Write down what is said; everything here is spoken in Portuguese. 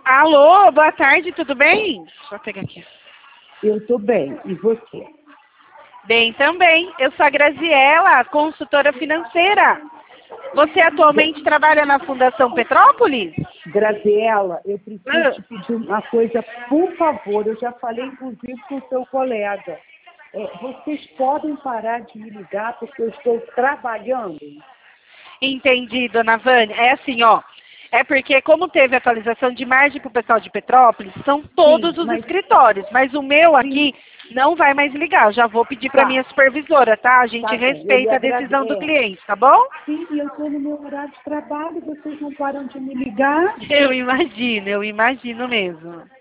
Alô, boa tarde, tudo bem? Deixa eu pegar aqui. Eu tô bem. E você? Bem também. Eu sou a Graziela, consultora financeira. Você atualmente trabalha na Fundação Petrópolis? Graziela, eu preciso Ah, te pedir uma coisa, por favor. Eu já falei, inclusive, com o seu colega. Vocês podem parar de me ligar porque eu estou trabalhando? entendi, dona Vânia. É assim, ó. É porque, como teve atualização de margem para o pessoal de Petrópolis, são todos Sim, os mas escritórios. Mas o meu sim, aqui não vai mais ligar. Eu já vou pedir para tá, minha supervisora, tá? A gente tá bem. Eu lhe respeita a decisão do agradeço. cliente, tá bom? Sim, e eu estou no meu horário de trabalho, vocês não param de me ligar. Eu imagino mesmo.